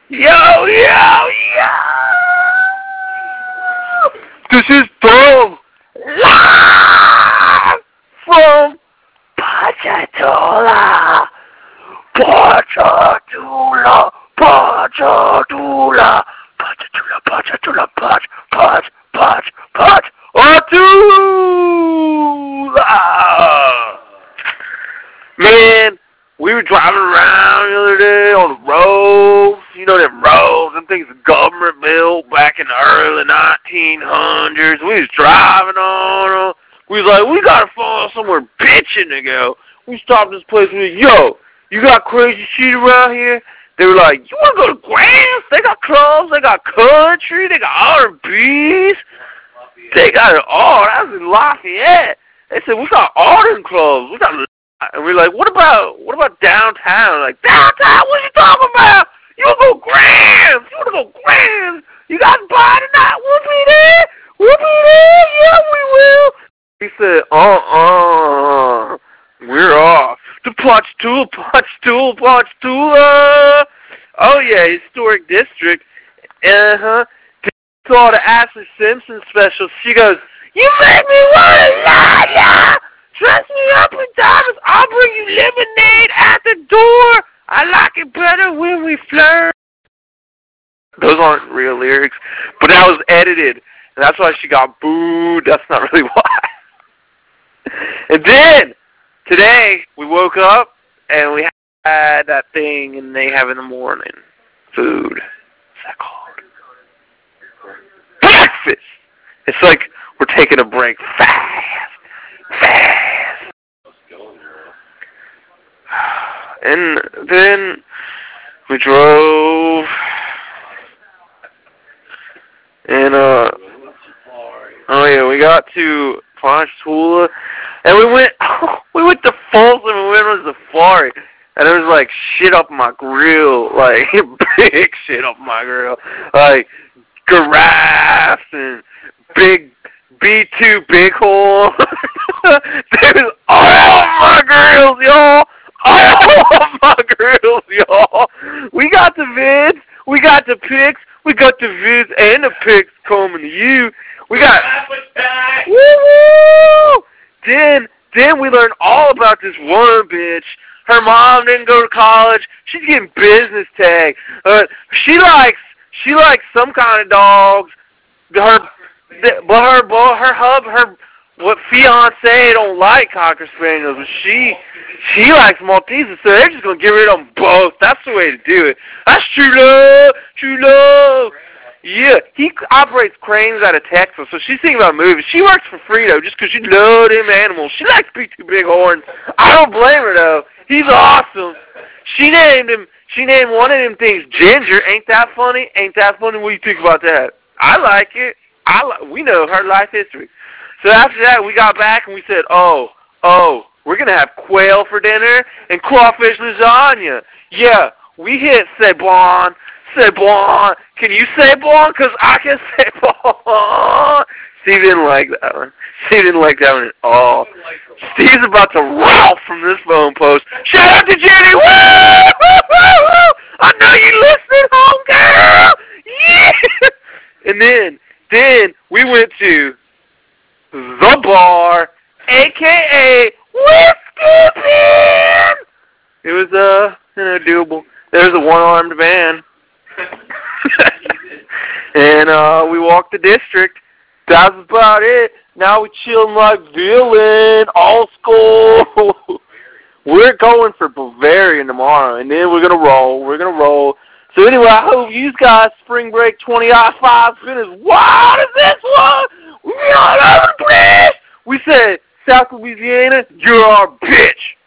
Yo, yo, yo! This is Tom, live from Pachatola. Pachatola, Pachatola, Pachatola, Pachatola, Pachatola. Man, we were driving around the other day on the roads. You know them roads, them things the government built back in the early 1900s. We was driving on them. We was like, we gotta find somewhere bitchin' to go. We stopped this place and we was, yo, you got crazy shit around here? They were like, you wanna go to Grants? They got clubs, they got country, they got R&B's. They got it all. That was in Lafayette. They said, we got all them clubs. We got, and we're like, what about downtown? Like, downtown? What you talking about? You wanna go Grants? You wanna go Grants? You guys buy tonight? We'll be there. We'll be there. Yeah, we will. He said, we're off to Ponchatoula. Oh yeah, historic district. Saw the Ashley Simpson special. She goes, you make me wanna lie. Dress me up in diamonds. I'll bring you lemonade at the door. I like it better when we flirt. Those aren't real lyrics, but that was edited, and that's why she got booed. That's not really why. And then, today, we woke up, and we had that thing and they have in the morning. Food. What's that called? Breakfast! It's like we're taking a break fast. And then we drove, and we got to Ponchatoula, and we went to Folsom and we went on safari, and there was like shit up my grill, like big shit up my grill, like giraffes and big B2 bighorn. There was all of my grills, y'all. All of my grills, y'all. We got the vids, we got the pics, we got the vids and the pics coming to you. We got woo! Then we learned all about this one bitch. Her mom didn't go to college. She's getting business tag. She likes some kind of dogs. Her fiance don't like Cocker Spaniels, but she likes Maltesers, so they're just gonna get rid of them both. That's the way to do it. That's true love. Yeah, he operates cranes out of Texas, so she's thinking about moving. She works for Frito just because she loves them animals. She likes B2 bighorns. I don't blame her though. He's awesome. She named one of them things Ginger. Ain't that funny? Ain't that funny? What do you think about that? I like it. We know her life history. So after that, we got back and we said, oh, we're going to have quail for dinner and crawfish lasagna. Yeah, we hit Ceylon. Can you say bon? Because I can say bon. Steve didn't like that one. At all. Steve's about to ralph from this phone post. Shout out to Jenny. Woo! I know you listening, home girl. Yeah. And then we went to the bar, a.k.a. Whiskey Pen. It was doable. There's a one-armed man. And we walked the district. That was about it. Now we chilling like villain, all school. We're going for Bavarian tomorrow, and then we're gonna roll. So anyway, I hope you guys spring break 2005's been as wild as this one. We all over the place. We said, South Louisiana, you're our bitch.